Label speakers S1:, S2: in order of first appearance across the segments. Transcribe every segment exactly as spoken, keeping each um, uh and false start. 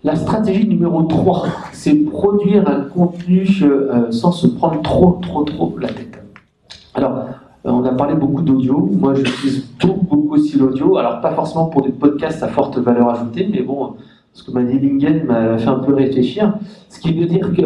S1: La stratégie numéro trois, c'est produire un contenu euh, sans se prendre trop, trop, trop la tête. Alors, euh, on a parlé beaucoup d'audio. Moi, j'utilise beaucoup, beaucoup aussi l'audio. Alors, pas forcément pour des podcasts à forte valeur ajoutée, mais bon, ce que m'a dit Lingen m'a fait un peu réfléchir. Ce qui veut dire que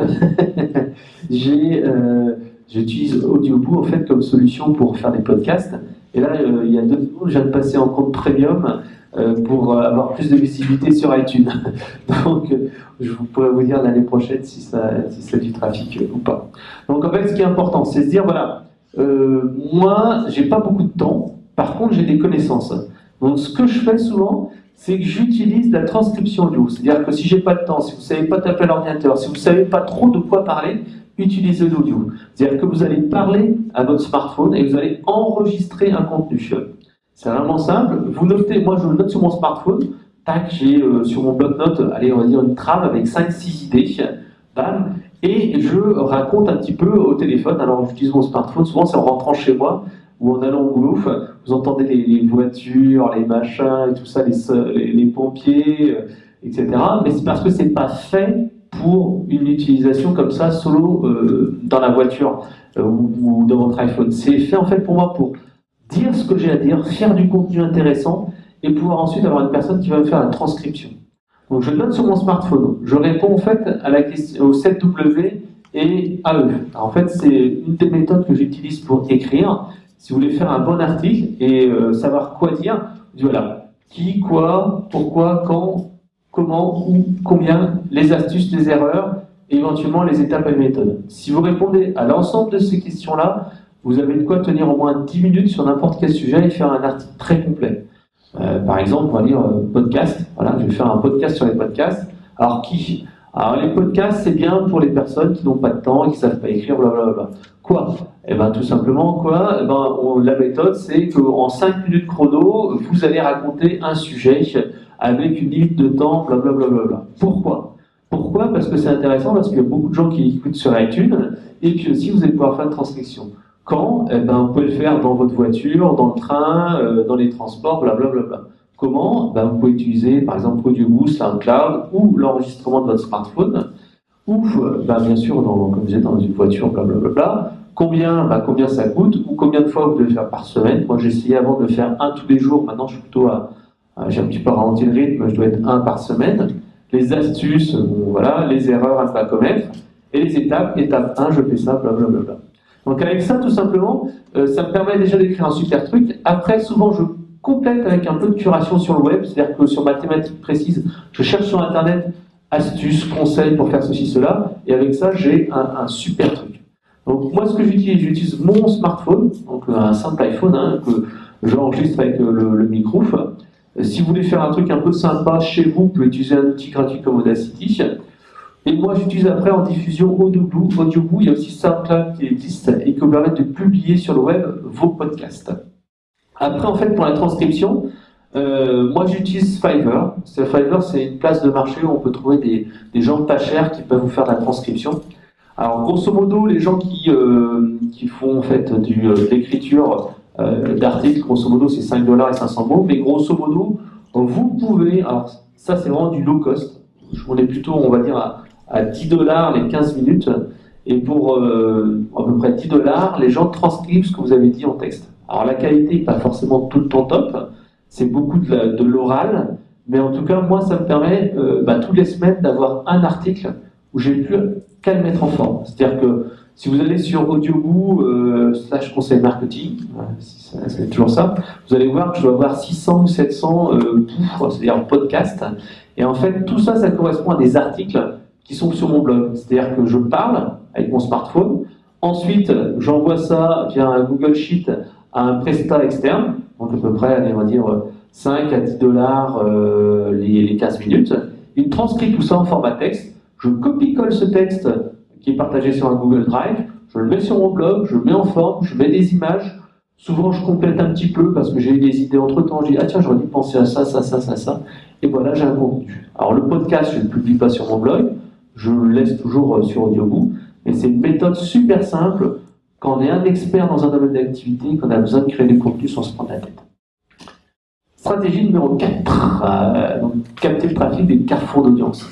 S1: j'ai, euh, j'utilise Audioboo en fait comme solution pour faire des podcasts. Et là, euh, il y a deux secondes, je viens de passer en compte premium euh, pour euh, avoir plus de visibilité sur iTunes. Donc, euh, je pourrais vous dire l'année prochaine si ça, si ça a du trafic euh, ou pas. Donc, en fait, ce qui est important, c'est se dire, voilà, euh, moi, j'ai pas beaucoup de temps. Par contre, j'ai des connaissances. Donc, ce que je fais souvent, c'est que j'utilise la transcription audio. C'est-à-dire que si j'ai pas de temps, si vous savez pas taper à l'ordinateur, si vous savez pas trop de quoi parler, utilisez l'audio. C'est-à-dire que vous allez parler à votre smartphone et vous allez enregistrer un contenu. C'est vraiment simple. Vous notez, moi je note sur mon smartphone, tac, j'ai euh, sur mon bloc-notes, allez, on va dire une trame avec cinq six idées, bam, et je raconte un petit peu au téléphone. Alors j'utilise mon smartphone, souvent c'est en rentrant chez moi ou en allant au boulot. Vous entendez les, les voitures, les machins et tout ça, les, les, les pompiers, euh, et cetera. Mais c'est parce que c'est pas fait pour une utilisation comme ça, solo, euh, dans la voiture euh, ou, ou dans votre iPhone. C'est fait en fait pour moi pour dire ce que j'ai à dire, faire du contenu intéressant et pouvoir ensuite avoir une personne qui va me faire la transcription. Donc je note sur mon smartphone, je réponds en fait à la question, au sept W et A E. Alors, en fait, c'est une des méthodes que j'utilise pour écrire. Si vous voulez faire un bon article et euh, savoir quoi dire, voilà, qui, quoi, pourquoi, quand, comment, où, combien, les astuces, les erreurs, et éventuellement les étapes et les méthodes. Si vous répondez à l'ensemble de ces questions-là, vous avez de quoi tenir au moins dix minutes sur n'importe quel sujet et faire un article très complet. Euh, par exemple, on va dire euh, podcast. Voilà, je vais faire un podcast sur les podcasts. Alors qui Alors les podcasts, c'est bien pour les personnes qui n'ont pas de temps et qui ne savent pas écrire, blablabla. Quoi Eh bien, tout simplement, quoi eh ben, on, la méthode, c'est qu'en cinq minutes chrono, vous allez raconter un sujet avec une limite de temps, blablabla. Pourquoi Pourquoi Parce que c'est intéressant, parce qu'il y a beaucoup de gens qui écoutent sur iTunes, et puis aussi, vous allez pouvoir faire une transcription. Quand eh ben, vous pouvez le faire dans votre voiture, dans le train, euh, dans les transports, blablabla. Comment ben, vous pouvez utiliser, par exemple, Audioboo, SoundCloud, ou l'enregistrement de votre smartphone, ou, ben, bien sûr, dans, comme vous êtes dans une voiture, blablabla. Combien, ben, combien ça coûte, ou combien de fois vous devez faire par semaine. Moi, j'ai essayé avant de faire un tous les jours. Maintenant, je suis plutôt à... J'ai un petit peu ralenti le rythme, je dois être un par semaine. Les astuces, bon, voilà, les erreurs à ne pas commettre. Et les étapes, étape un, je fais ça, blablabla. Donc avec ça, tout simplement, euh, ça me permet déjà d'écrire un super truc. Après, souvent, je complète avec un peu de curation sur le web. C'est-à-dire que sur ma thématique précise, je cherche sur Internet astuces, conseils pour faire ceci, cela. Et avec ça, j'ai un, un super truc. Donc moi, ce que j'utilise, j'utilise mon smartphone, donc un simple iPhone, hein, que j'enregistre avec le, le micro. Si vous voulez faire un truc un peu sympa chez vous, vous pouvez utiliser un outil gratuit comme Audacity. Et moi, j'utilise après en diffusion Audioboo. Audioboo, il y a aussi SoundCloud qui existe et qui vous permet de publier sur le web vos podcasts. Après, en fait, pour la transcription, euh, moi, j'utilise Fiverr. Fiverr, c'est une place de marché où on peut trouver des, des gens pas chers qui peuvent vous faire de la transcription. Alors, grosso modo, les gens qui, euh, qui font en fait du, euh, de l'écriture euh, d'articles, grosso modo, c'est cinq dollars et cinq cents mots. Mais grosso modo, vous pouvez... Alors, ça, c'est vraiment du low cost. On est plutôt, on va dire, à, à dix dollars les quinze minutes. Et pour euh, à peu près dix dollars, les gens transcrivent ce que vous avez dit en texte. Alors, la qualité n'est pas forcément tout le temps top. C'est beaucoup de, la, de l'oral. Mais en tout cas, moi, ça me permet, euh, bah, toutes les semaines, d'avoir un article où j'ai plus qu'à le mettre en forme. C'est-à-dire que si vous allez sur Audioboo euh, slash conseil marketing, ouais, c'est toujours ça, vous allez voir que je dois avoir six cents ou sept cents euh, c'est-à-dire podcasts. Et en fait, tout ça, ça correspond à des articles qui sont sur mon blog. C'est-à-dire que je parle avec mon smartphone. Ensuite, j'envoie ça via un Google Sheet à un prestat externe. Donc à peu près, allez, on va dire cinq à dix dollars euh, les, les quinze minutes. Il transcrit tout ça en format texte. Je copie-colle ce texte qui est partagé sur un Google Drive. Je le mets sur mon blog, je le mets en forme, je mets des images. Souvent, je complète un petit peu parce que j'ai eu des idées entre-temps. Je dis, ah tiens, j'aurais dû penser à ça, ça, ça, ça, ça. Et voilà, j'ai un contenu. Alors, le podcast, je ne le publie pas sur mon blog. Je le laisse toujours sur Audioboo. Mais c'est une méthode super simple quand on est un expert dans un domaine d'activité, qu'on a besoin de créer des contenus sans se prendre la tête. Stratégie numéro quatre. Euh, donc, capter le trafic des carrefours d'audience.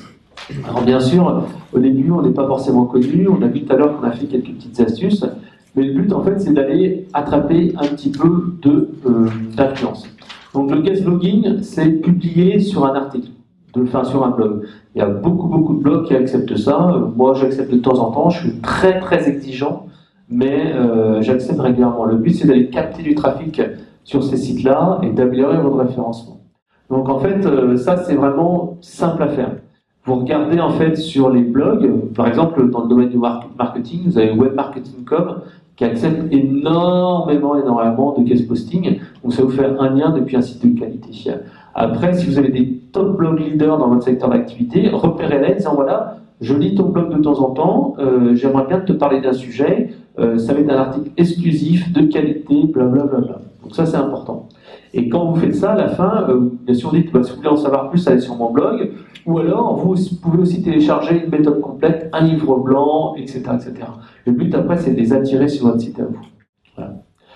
S1: Alors bien sûr, au début, on n'est pas forcément connu. On a vu tout à l'heure qu'on a fait quelques petites astuces. Mais le but, en fait, c'est d'aller attraper un petit peu de, euh, d'influence. Donc le guest blogging, c'est publier sur un article, de, enfin sur un blog. Il y a beaucoup, beaucoup de blogs qui acceptent ça. Moi, j'accepte de temps en temps. Je suis très, très exigeant, mais euh, j'accepte régulièrement. Le but, c'est d'aller capter du trafic sur ces sites-là et d'améliorer votre référencement. Donc en fait, euh, ça, c'est vraiment simple à faire. Vous regardez en fait sur les blogs, par exemple dans le domaine du marketing, vous avez webmarketing point com qui accepte énormément, énormément de guest posting. Donc ça va vous faire un lien depuis un site de qualité. Après, si vous avez des top blog leaders dans votre secteur d'activité, repérez-les en disant voilà, je lis ton blog de temps en temps, euh, j'aimerais bien te parler d'un sujet, euh, ça va être un article exclusif, de qualité, blablabla. Donc ça c'est important. Et quand vous faites ça, à la fin, euh, bien sûr, dites, bah, si vous voulez en savoir plus, allez sur mon blog, ou alors vous pouvez aussi télécharger une méthode complète, un livre blanc, et cetera et cetera. Le but après, c'est de les attirer sur votre site à vous. Voilà.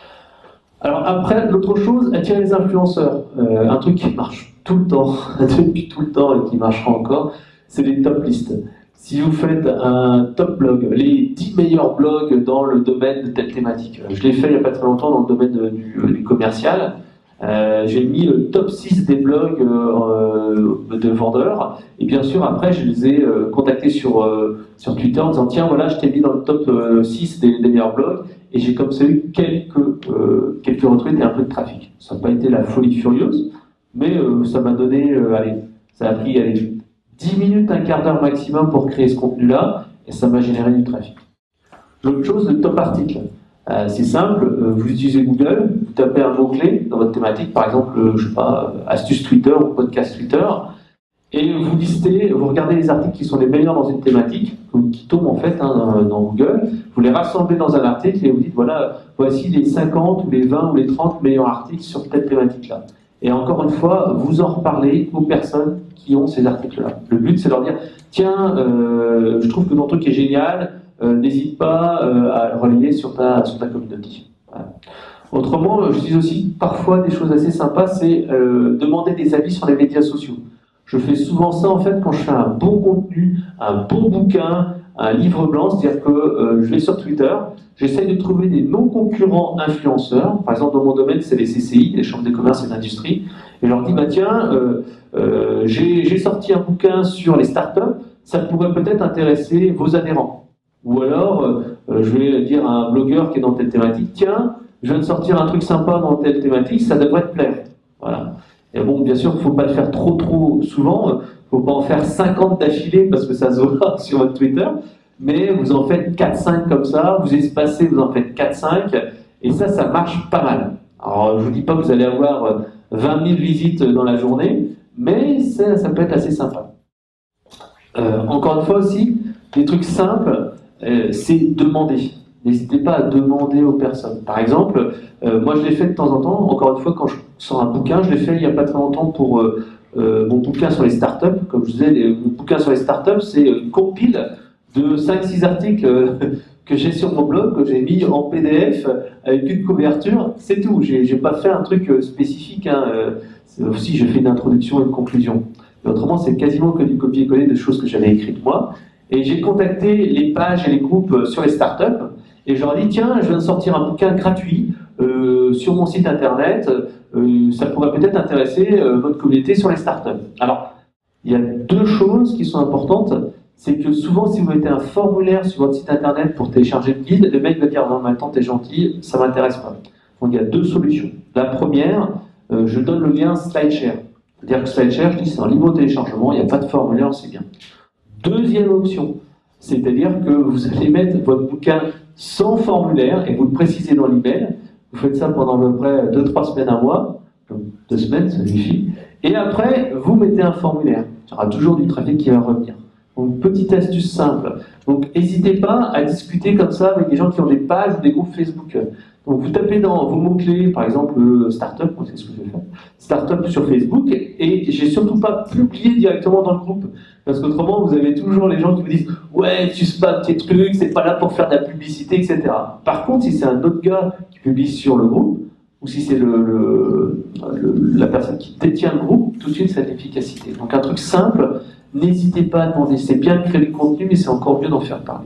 S1: Alors après, l'autre chose, attirer les influenceurs. Euh, un truc qui marche tout le temps, depuis tout le temps et qui marchera encore, c'est les top listes. Si vous faites un top blog, les dix meilleurs blogs dans le domaine de telle thématique, je l'ai fait il n'y a pas très longtemps dans le domaine de, du, du commercial, euh, j'ai mis le top six des blogs euh, de vendeurs, et bien sûr après je les ai euh, contactés sur, euh, sur Twitter en disant tiens voilà je t'ai mis dans le top euh, six des, des meilleurs blogs, et j'ai comme ça eu quelques, euh, quelques retweets et un peu de trafic. Ça n'a pas été la folie furieuse, mais euh, ça m'a donné, euh, allez, ça a pris allez, dix minutes, un quart d'heure maximum pour créer ce contenu-là, et ça m'a généré du trafic. L'autre chose, le top article. Euh, c'est simple, euh, vous utilisez Google, vous tapez un mot-clé dans votre thématique, par exemple, euh, je sais pas, euh, astuce Twitter ou podcast Twitter, et vous listez, vous regardez les articles qui sont les meilleurs dans une thématique, qui tombent en fait hein, dans Google, vous les rassemblez dans un article et vous dites, voilà, voici les cinquante ou les vingt ou les trente meilleurs articles sur cette thématique-là. Et encore une fois, vous en reparlez aux personnes qui ont ces articles-là. Le but, c'est de leur dire, tiens, euh, je trouve que ton truc est génial, euh, n'hésite pas euh, à le relayer sur ta, sur ta communauté. Voilà. Autrement, je dis aussi parfois des choses assez sympas, c'est euh, demander des avis sur les médias sociaux. Je fais souvent ça en fait quand je fais un bon contenu, un bon bouquin, un livre blanc, c'est-à-dire que euh, je vais sur Twitter, j'essaye de trouver des non-concurrents influenceurs. Par exemple, dans mon domaine, c'est les C C I, les chambres de commerce et d'industrie. Et je leur dis, bah tiens, euh, euh, j'ai sorti un bouquin sur les startups, ça pourrait peut-être intéresser vos adhérents. Ou alors, euh, je vais dire à un blogueur qui est dans telle thématique, tiens, je viens de sortir un truc sympa dans telle thématique, ça devrait te plaire. Voilà. Et bon, bien sûr, il ne faut pas le faire trop trop souvent, il ne faut pas en faire cinquante d'affilée parce que ça se voit sur votre Twitter, mais vous en faites quatre cinq comme ça, vous espacez, vous en faites quatre cinq, et ça, ça marche pas mal. Alors, je ne vous dis pas que vous allez avoir vingt mille visites dans la journée, mais ça, ça peut être assez sympa. Euh, encore une fois aussi, des trucs simples, euh, c'est demander. N'hésitez pas à demander aux personnes. Par exemple, euh, moi je l'ai fait de temps en temps, encore une fois, quand je sors un bouquin, je l'ai fait il n'y a pas très longtemps pour euh, euh, mon bouquin sur les startups. Comme je disais, les, mon bouquin sur les startups, c'est une compile de cinq six articles euh, que j'ai sur mon blog, que j'ai mis en P D F avec une couverture, c'est tout. J'ai j'ai pas fait un truc spécifique. Hein. Aussi, j'ai fait une introduction et une conclusion. Mais autrement, c'est quasiment que du copier-coller de choses que j'avais écrites moi. Et j'ai contacté les pages et les groupes sur les startups. Et je leur ai dit, tiens, je viens de sortir un bouquin gratuit euh, sur mon site internet, euh, ça pourrait peut-être intéresser euh, votre communauté sur les startups. Alors, il y a deux choses qui sont importantes, c'est que souvent, si vous mettez un formulaire sur votre site internet pour télécharger le guide, le mec va dire, non, mais attends, t'es gentil, ça m'intéresse pas. Donc, il y a deux solutions. La première, euh, je donne le lien SlideShare. C'est-à-dire que SlideShare, je dis, c'est un libre téléchargement, il n'y a pas de formulaire, c'est bien. Deuxième option, c'est-à-dire que vous allez mettre votre bouquin sans formulaire, et vous le précisez dans l'email. Vous faites ça pendant à peu près deux trois semaines, un mois, donc deux semaines, ça suffit. Et après, vous mettez un formulaire. Il y aura toujours du trafic qui va revenir. Donc, petite astuce simple. Donc, n'hésitez pas à discuter comme ça avec des gens qui ont des pages ou des groupes Facebook. Donc, vous tapez dans vos mots-clés, par exemple, startup, c'est ce que je vais faire, startup sur Facebook, et j'ai surtout pas publié directement dans le groupe. Parce qu'autrement, vous avez toujours les gens qui vous disent « Ouais, tu spams tes trucs, c'est pas là pour faire de la publicité, et cetera » Par contre, si c'est un autre gars qui publie sur le groupe, ou si c'est le, le, le, la personne qui détient le groupe, tout de suite, ça a de l'efficacité. Donc, un truc simple, n'hésitez pas à demander. C'est bien de créer du contenu, mais c'est encore mieux d'en faire parler.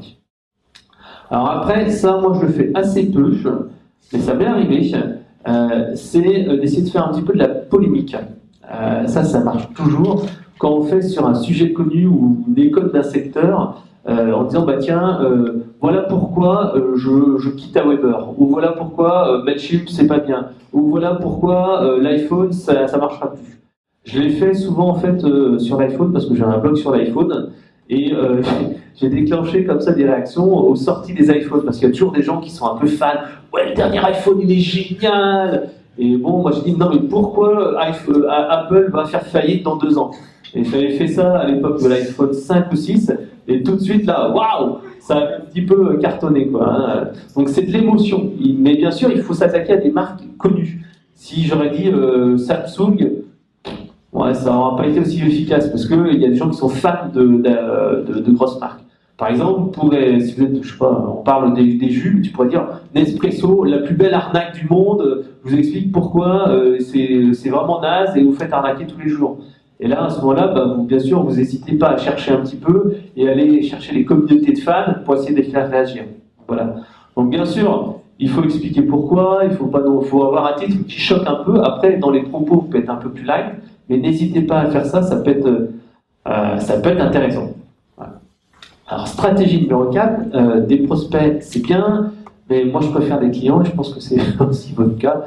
S1: Alors après, ça, moi, je le fais assez peu, mais ça m'est arrivé, euh, c'est d'essayer de faire un petit peu de la polémique. Euh, ça, ça marche toujours. Quand on fait sur un sujet connu ou des codes d'un secteur, euh, en disant, bah tiens, euh, voilà pourquoi euh, je, je quitte Aweber, ou voilà pourquoi euh, Mailchimp, c'est pas bien, ou voilà pourquoi euh, l'iPhone, ça, ça marchera plus. Je l'ai fait souvent, en fait, euh, sur l'iPhone, parce que j'ai un blog sur l'iPhone, et euh, j'ai déclenché comme ça des réactions aux sorties des iPhones, parce qu'il y a toujours des gens qui sont un peu fans. Ouais, le dernier iPhone, il est génial! Et bon, moi j'ai dit, non mais pourquoi iPhone, Apple va faire faillite dans deux ans? Et j'avais fait ça à l'époque de l'iPhone cinq ou six, et tout de suite là, waouh, ça a un petit peu cartonné, quoi. Hein. Donc c'est de l'émotion. Mais bien sûr, il faut s'attaquer à des marques connues. Si j'aurais dit euh, Samsung, ouais, ça n'aura pas été aussi efficace, parce qu'il y a des gens qui sont fans de, de, de, de grosses marques. Par exemple, vous pourrez, si vous êtes, je sais pas, on parle des, des jus, tu pourrais dire Nespresso, la plus belle arnaque du monde, je vous explique pourquoi euh, c'est vraiment naze et vous faites arnaquer tous les jours. Et là, à ce moment-là, bah, vous, bien sûr, vous n'hésitez pas à chercher un petit peu et aller chercher les communautés de fans pour essayer de les faire réagir. Voilà. Donc bien sûr, il faut expliquer pourquoi, il faut, pas, faut avoir un titre qui choque un peu. Après, dans les propos, vous pouvez être un peu plus light, mais n'hésitez pas à faire ça, ça peut être, euh, ça peut être intéressant. Voilà. Alors, stratégie numéro quatre, euh, des prospects, c'est bien, mais moi je préfère des clients et je pense que c'est aussi votre cas.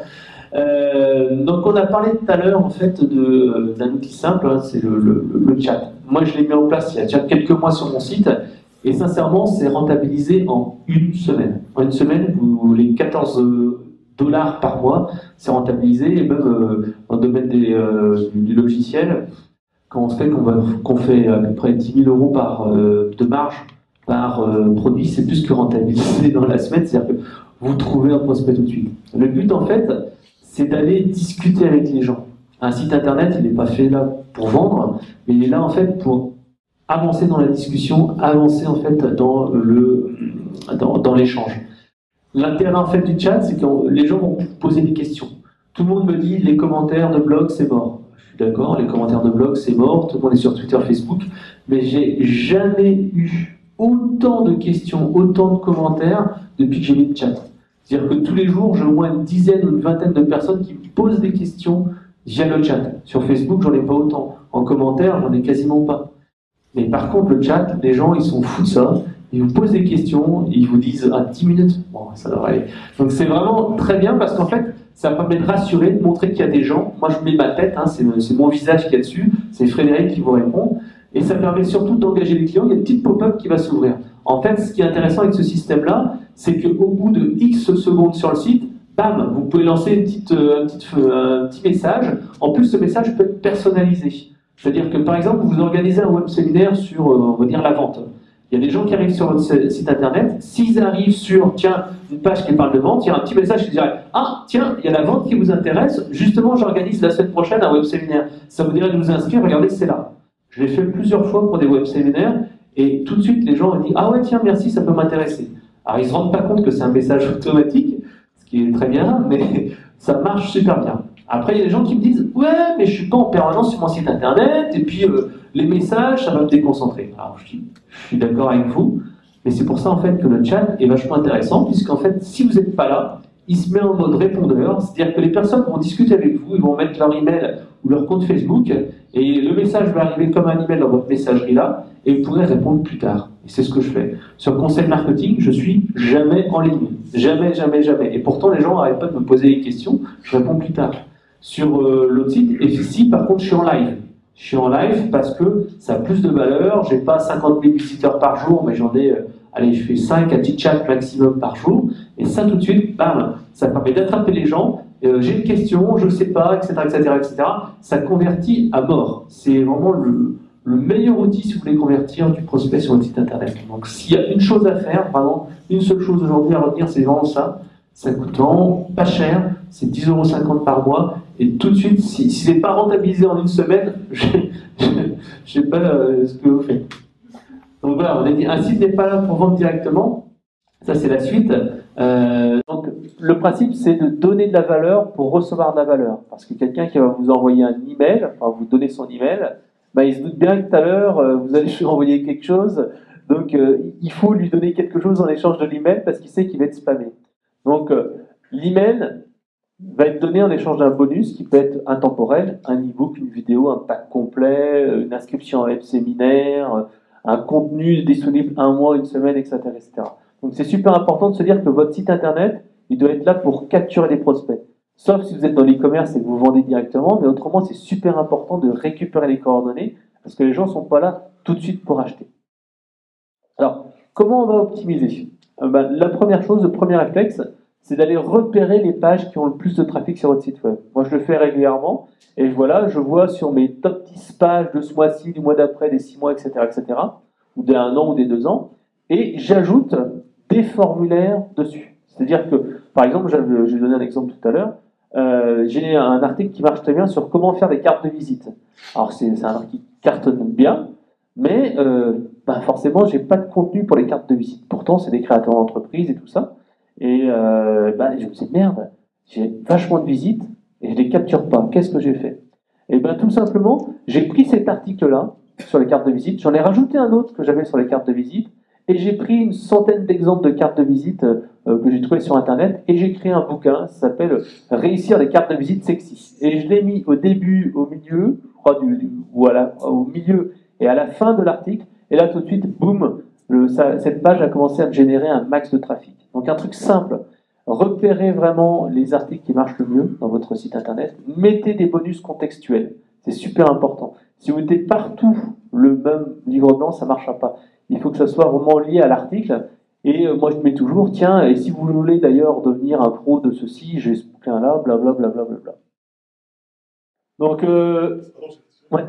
S1: Euh, donc on a parlé tout à l'heure en fait d'un outil simple, hein, c'est le, le, le chat. Moi je l'ai mis en place il y a déjà quelques mois sur mon site et sincèrement c'est rentabilisé en une semaine. En une semaine, vous, les quatorze dollars par mois, c'est rentabilisé et même euh, dans le domaine des, euh, du logiciel, quand on fait qu'on qu'on fait à peu près dix mille euros par, euh, de marge par euh, produit, c'est plus que rentabilisé dans la semaine, c'est-à-dire que vous trouvez un prospect tout de suite. Le but en fait, c'est d'aller discuter avec les gens. Un site internet, il n'est pas fait là pour vendre, mais il est là en fait pour avancer dans la discussion, avancer en fait dans le dans, dans l'échange. L'intérêt en fait du chat, c'est que les gens vont poser des questions. Tout le monde me dit les commentaires de blog c'est mort. Je suis d'accord, les commentaires de blog c'est mort. Tout le monde est sur Twitter, Facebook, mais j'ai jamais eu autant de questions, autant de commentaires depuis que j'ai mis le chat. C'est-à-dire que tous les jours, j'ai au moins une dizaine ou une vingtaine de personnes qui me posent des questions via le chat. Sur Facebook, j'en ai pas autant. En commentaire, j'en ai quasiment pas. Mais par contre, le chat, les gens, ils sont fous de ça. Ils vous posent des questions, ils vous disent à dix minutes. Bon, ça devrait aller. Donc c'est vraiment très bien parce qu'en fait, ça permet de rassurer, de montrer qu'il y a des gens. Moi, je mets ma tête, hein, c'est mon visage qu'il y a dessus. C'est Frédéric qui vous répond. Et ça permet surtout d'engager les clients. Il y a une petite pop-up qui va s'ouvrir. En fait, ce qui est intéressant avec ce système-là, c'est qu'au bout de X secondes sur le site, bam, vous pouvez lancer une petite, un, petit, un petit message. En plus, ce message peut être personnalisé. C'est-à-dire que, par exemple, vous organisez un web séminaire sur, on va dire, la vente. Il y a des gens qui arrivent sur votre site internet. S'ils arrivent sur, tiens, une page qui parle de vente, il y a un petit message qui dirait, ah, tiens, il y a la vente qui vous intéresse. Justement, j'organise la semaine prochaine un web séminaire. Ça vous dirait de vous inscrire, regardez, c'est là. Je l'ai fait plusieurs fois pour des web séminaires. Et tout de suite, les gens ont dit « Ah ouais, tiens, merci, ça peut m'intéresser. » Alors, ils ne se rendent pas compte que c'est un message automatique, ce qui est très bien, mais ça marche super bien. Après, il y a des gens qui me disent « Ouais, mais je ne suis pas en permanence sur mon site internet, et puis euh, les messages, ça va me déconcentrer. » Alors, je dis « Je suis d'accord avec vous, mais c'est pour ça, en fait, que le chat est vachement intéressant, puisqu'en fait, si vous n'êtes pas là, il se met en mode répondeur, c'est-à-dire que les personnes vont discuter avec vous, ils vont mettre leur email ou leur compte Facebook, et le message va arriver comme un email dans votre messagerie là, et vous pourrez répondre plus tard. Et c'est ce que je fais. Sur Conseil Marketing, je suis jamais en ligne. Jamais, jamais, jamais. Et pourtant, les gens n'arrêtent pas de me poser des questions, je réponds plus tard. Sur euh, l'autre site, et ici, par contre, je suis en live. Je suis en live parce que ça a plus de valeur, j'ai pas cinquante mille visiteurs par jour, mais j'en ai... Euh, allez, je fais cinq à dix chats maximum par jour, et ça tout de suite, bam, ça permet d'attraper les gens, euh, j'ai une question, je ne sais pas, et cetera, et cetera, et cetera. Ça convertit à mort. C'est vraiment le, le meilleur outil si vous voulez convertir du prospect sur votre site internet. Donc s'il y a une chose à faire, vraiment, une seule chose aujourd'hui à retenir, c'est vraiment ça. Ça coûte vraiment pas cher, c'est dix euros cinquante par mois, et tout de suite, si, si ce n'est pas rentabilisé en une semaine, je ne sais pas euh, ce que vous faites. Donc voilà, on a dit un site n'est pas là pour vendre directement. Ça, c'est la suite. Euh, donc, le principe, c'est de donner de la valeur pour recevoir de la valeur. Parce que quelqu'un qui va vous envoyer un email, enfin, vous donner son email,
S2: bah, il se doute bien que tout à l'heure, euh, vous allez lui envoyer quelque chose. Donc, euh, il faut lui donner quelque chose en échange de l'email parce qu'il sait qu'il va être spammé. Donc, euh, l'email va être donné en échange d'un bonus qui peut être intemporel, un e-book, une vidéo, un pack complet, une inscription à un web séminaire, un contenu disponible un mois, une semaine, et cetera, et cetera. Donc, c'est super important de se dire que votre site internet, il doit être là pour capturer les prospects. Sauf si vous êtes dans l'e-commerce et que vous vendez directement, mais autrement, c'est super important de récupérer les coordonnées parce que les gens ne sont pas là tout de suite pour acheter. Alors, comment on va optimiser? euh, ben, La première chose, le premier réflexe, c'est d'aller repérer les pages qui ont le plus de trafic sur votre site web. Moi, je le fais régulièrement et voilà, je vois sur mes top dix pages de ce mois-ci, du mois d'après, des six mois, et cetera, et cetera, ou des un an ou des deux ans, et j'ajoute des formulaires dessus. C'est-à-dire que, par exemple, j'ai donné un exemple tout à l'heure, euh, j'ai un article qui marche très bien sur comment faire des cartes de visite. Alors, c'est un article qui cartonne bien, mais euh, ben forcément, j'ai pas de contenu pour les cartes de visite. Pourtant, c'est des créateurs d'entreprise et tout ça. Et euh, ben, je me dis, merde, j'ai vachement de visites et je les capture pas. Qu'est-ce que j'ai fait? Et bien, tout simplement, j'ai pris cet article-là sur les cartes de visite, j'en ai rajouté un autre que j'avais sur les cartes de visite, et j'ai pris une centaine d'exemples de cartes de visite euh, que j'ai trouvées sur Internet, et j'ai créé un bouquin, ça s'appelle Réussir des cartes de visite sexy. Et je l'ai mis au début, au milieu, je crois, du, du, ou à la, au milieu et à la fin de l'article, et là tout de suite, boum, le, ça, cette page a commencé à me générer un max de trafic. Donc un truc simple, repérez vraiment les articles qui marchent le mieux dans votre site Internet, mettez des bonus contextuels, c'est super important. Si vous mettez partout le même livre blanc, ça ne marchera pas. Il faut que ça soit vraiment lié à l'article. Et euh, moi, je mets toujours, tiens, et si vous voulez d'ailleurs devenir un pro de ceci, j'ai ce bouquin-là, blablabla. Bla, bla, bla. Donc, euh, ouais.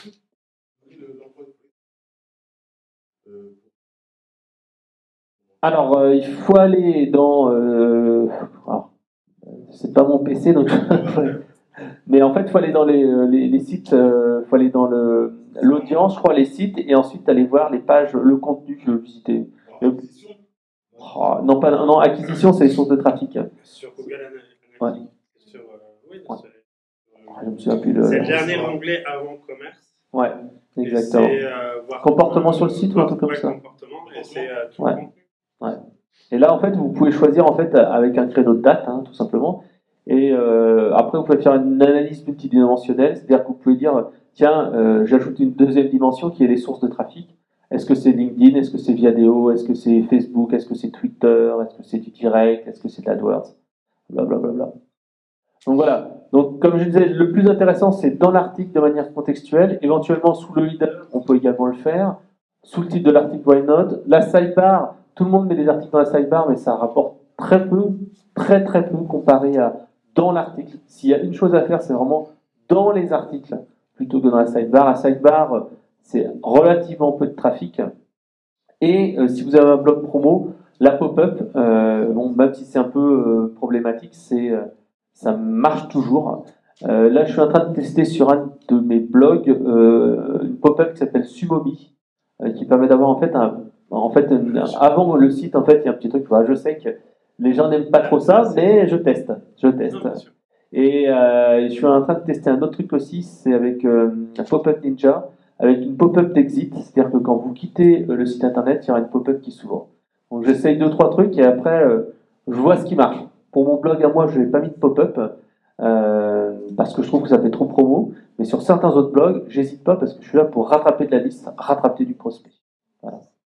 S2: Alors, euh, il faut aller dans... Euh, c'est pas mon P C, donc... Mais en fait, il faut aller dans les, les, les sites, il euh, faut aller dans l'audience, je crois, les sites, et ensuite aller voir les pages, le contenu que vous visitez. Oh, non, pas, non, acquisition, c'est les sources de trafic.
S3: Sur Google Analytics.
S2: Ouais.
S3: Sur, euh, oui,
S2: ouais.
S3: sur,
S2: oh, je me souviens plus le.
S3: C'est le dernier onglet avant commerce.
S2: Ouais, exactement.
S3: Euh,
S2: comportement euh, sur le site ou un truc comme
S3: ouais,
S2: ça.
S3: Comportement, et c'est euh, tout
S2: ouais.
S3: le contenu.
S2: Ouais. Et là, en fait, vous pouvez choisir en fait avec un créneau de date, hein, tout simplement. Et euh, après, vous pouvez faire une analyse multidimensionnelle, c'est-à-dire que vous pouvez dire, tiens, euh, j'ajoute une deuxième dimension qui est les sources de trafic. Est-ce que c'est LinkedIn? Est-ce que c'est Viadeo? Est-ce que c'est Facebook? Est-ce que c'est Twitter? Est-ce que c'est du direct? Est-ce que c'est de l'AdWords? Blablabla. Bla, bla. Donc voilà. Donc, comme je disais, le plus intéressant, c'est dans l'article de manière contextuelle. Éventuellement, sous le header, on peut également le faire. Sous le titre de l'article, why not? La sidebar, tout le monde met des articles dans la sidebar, mais ça rapporte très peu, très très peu comparé à dans l'article. S'il y a une chose à faire, c'est vraiment dans les articles plutôt que dans la sidebar. La sidebar, c'est relativement peu de trafic. Et euh, si vous avez un blog promo, la pop-up, euh, bon, même si c'est un peu euh, problématique, c'est, euh, ça marche toujours. Euh, là, je suis en train de tester sur un de mes blogs euh, une pop-up qui s'appelle Sumomi, euh, qui permet d'avoir en fait un, en fait un, avant le site, en fait, il y a un petit truc. Voilà, je sais que les gens n'aiment pas trop ça, mais je teste, je teste. Et euh, je suis en train de tester un autre truc aussi, c'est avec euh, Pop-up Ninja, avec une pop-up d'exit, c'est-à-dire que quand vous quittez le site internet, il y aura une pop-up qui s'ouvre. Donc j'essaye deux, trois trucs et après, euh, je vois ce qui marche. Pour mon blog à moi, je n'ai pas mis de pop-up euh, parce que je trouve que ça fait trop promo. Mais sur certains autres blogs, j'hésite pas parce que je suis là pour rattraper de la liste, rattraper du prospect. Voilà.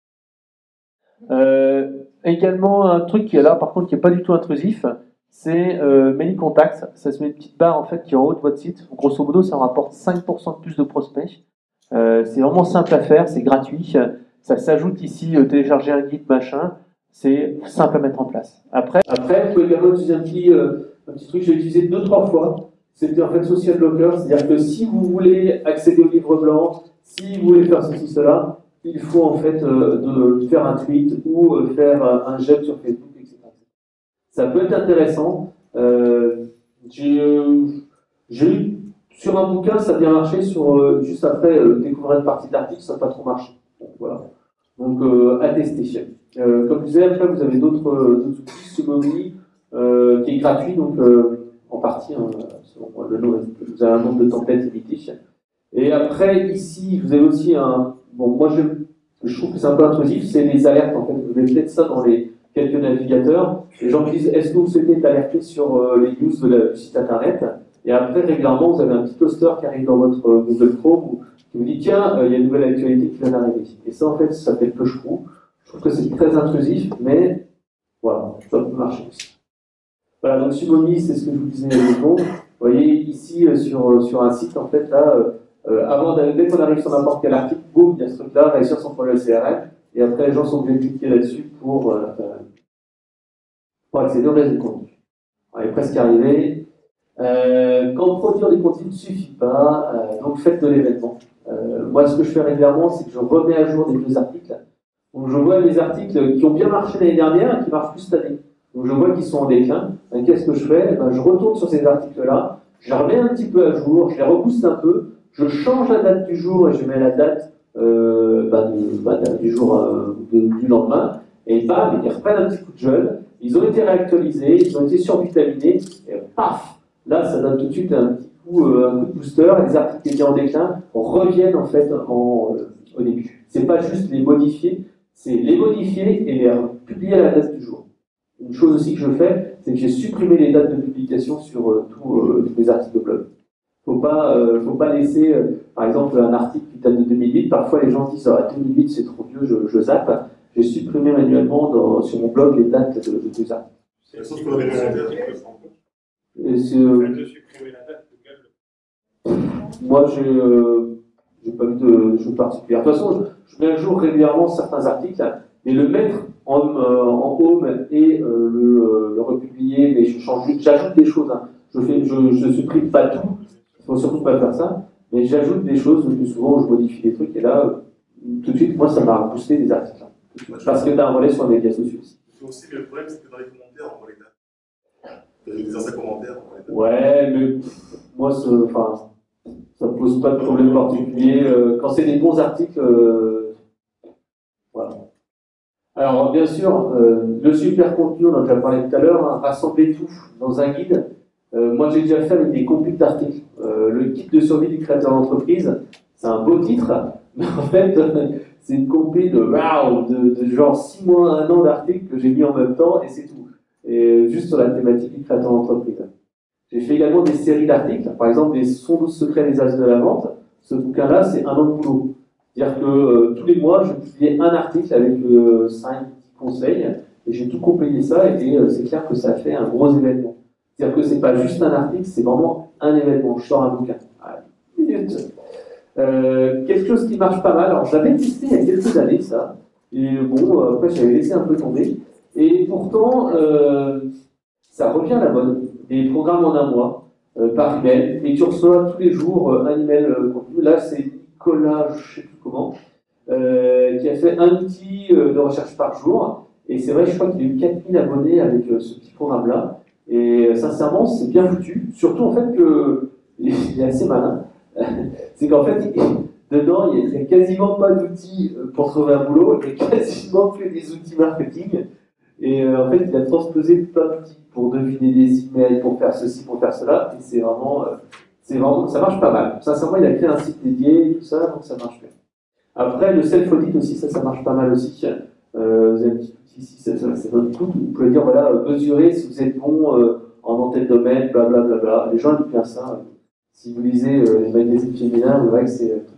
S2: Euh, également, un truc qui est là, par contre, qui n'est pas du tout intrusif, c'est euh, Many Contacts. Ça se met une petite barre en fait qui est en haut de votre site. Grosso modo, ça rapporte cinq pour cent de plus de prospects. Euh, c'est vraiment simple à faire, c'est gratuit. Ça s'ajoute ici, euh, télécharger un guide, machin. C'est simple à mettre en place. Après, Après vous pouvez également utiliser un petit, euh, un petit truc que j'ai utilisé deux, trois fois. C'était en fait Social Locker, c'est-à-dire que si vous voulez accéder au livre blanc, si vous voulez faire ceci, cela, il faut en fait euh, de faire un tweet ou euh, faire un j'aime sur Facebook, et cetera. Ça peut être intéressant. Euh, j'ai eu sur un bouquin, ça a bien marché. Sur, euh, juste après, euh, découvrir une partie de l'article, ça n'a pas trop marché. Donc, voilà. Donc, euh, à tester. Euh, comme je disais, après, vous avez d'autres euh, outils, Sumomi, euh, qui est gratuit, donc euh, en partie, hein, selon le nom, vous avez un nombre de templates limité.
S1: Et après, ici, vous avez aussi un... Bon, moi, je, je trouve que c'est un peu intrusif, c'est les alertes, en fait. Vous avez peut-être ça dans les quelques navigateurs. Les gens qui disent, est-ce que vous souhaitez être alerté sur euh, les news de la, du site internet? Et après, régulièrement, vous avez un petit poster qui arrive dans votre euh, Google Chrome où, qui vous dit, tiens, euh, il y a une nouvelle actualité qui vient d'arriver. Et ça, en fait, ça s'appelle push-through. Je trouve que c'est très intrusif, mais voilà, ça peut marcher aussi. Voilà, donc Sumomi, c'est ce que je vous disais il y a deux secondes. Vous voyez, ici, euh, sur, euh, sur un site, en fait, là, euh, euh, avant, dès qu'on arrive sur n'importe quel article, boum, il y a ce truc-là, réussir son problème C R M, et après, les gens sont obligés de cliquer là-dessus pour, euh, pour accéder au reste du contenu. On est presque arrivé. Euh, quand produire du contenu ne suffit pas, euh, donc faites de l'événement. Euh, moi, ce que je fais régulièrement, c'est que je remets à jour des vieux articles. Donc, je vois les articles qui ont bien marché l'année dernière et qui marchent plus cette année. Donc, je vois qu'ils sont en déclin. Qu'est-ce que je fais? Ben, je retourne sur ces articles-là, je les remets un petit peu à jour, je les repousse un peu, je change la date du jour et je mets la date euh, ben, du, ben, du jour euh, de, du lendemain. Et bam, ils reprennent un petit coup de jeune. Ils ont été réactualisés, ils ont été survitaminés, et paf! Là, ça donne tout de suite un petit coup, euh, un coup de booster. Les articles qui étaient en déclin reviennent en fait en, euh, au début. C'est pas juste les modifier, c'est les modifier et les publier à la date du jour. Une chose aussi que je fais, c'est que j'ai supprimé les dates de publication sur euh, tous euh, les articles de blog. Faut pas, euh, faut pas laisser, euh, par exemple, un article qui date de deux mille huit. Parfois, les gens disent ah, deux mille huit c'est trop vieux, je, je zappe. J'ai supprimé manuellement dans, sur mon blog les dates de, de deux articles.
S3: C'est si vous avez des articles,
S1: Et c'est, euh,
S3: de supprimer la date, Google.
S1: moi, j'ai euh, j'ai pas vu de choses particulières. De toute façon, je, je mets à jour régulièrement certains articles, mais le mettre en, euh, en home et euh, le, euh, le republier, mais je change, j'ajoute des choses. Hein. Je fais, je, je supprime pas tout. Il faut surtout pas faire ça. Mais j'ajoute des choses. Le plus souvent, je modifie des trucs. Et là, tout de suite, moi, ça m'a boosté des articles. Parce que tu as un relais sur les médias sociaux aussi.
S4: Aussi, le problème, c'est que dans les commentaires, on voit les dates. Il y a des anciens commentaires, on voit les dates.
S1: Ouais, mais pff, moi, enfin, ça ne pose pas de problème particulier. Euh, quand c'est des bons articles, euh, voilà. Alors, bien sûr, euh, le super contenu, on en a déjà parlé tout à l'heure, hein, rassembler tout dans un guide. Euh, moi, j'ai déjà fait avec des compiles d'articles. Euh, le guide de survie du créateur d'entreprise, c'est un beau titre, mais en fait, c'est une compile de, wow, de, de genre six mois, un an d'articles que j'ai mis en même temps, et c'est tout. Et juste sur la thématique du créateur d'entreprise. J'ai fait également des séries d'articles, par exemple, les cent douze secrets des as de la vente. Ce bouquin-là, c'est un an de boulot. C'est-à-dire que euh, tous les mois, je publiais un article avec euh, cinq conseils, et j'ai tout compilé ça, et euh, c'est clair que ça fait un gros événement. C'est-à-dire que c'est pas juste un article, c'est vraiment un événement. Je sors un bouquin. Allez, une minute. Euh, quelque chose qui marche pas mal. Alors, j'avais testé il y a quelques années ça, et bon, euh, après j'avais laissé un peu tomber. Et pourtant, euh, ça revient à la mode. Des programmes en un mois, euh, par email, et tu reçois tous les jours euh, un email euh, contenu. Là, c'est Nicolas, je sais plus comment, euh, qui a fait un outil euh, de recherche par jour. Et c'est vrai, je crois qu'il a eu quatre mille abonnés avec euh, ce petit programme-là. Et euh, sincèrement, c'est bien foutu. Surtout en fait que il est assez malin. C'est qu'en fait, dedans, il n'y a quasiment pas d'outils pour trouver un boulot, et quasiment que des outils marketing. Et euh, en fait, il a transposé plein d'outils pour deviner des emails, pour faire ceci, pour faire cela. Et c'est vraiment, euh, c'est vraiment, ça marche pas mal. Sincèrement, il a créé un site dédié, tout ça, donc ça marche bien. Après, le self-audit aussi, ça, ça marche pas mal aussi. Euh, vous avez un petit outil ici, ça, ça, c'est votre coup. Vous pouvez dire, voilà, mesurer si vous êtes bon euh, en tel domaine, blablabla. Bla, bla, bla. Les gens aiment bien ça. Si vous lisez euh, les magazines féminins, vous verrez que c'est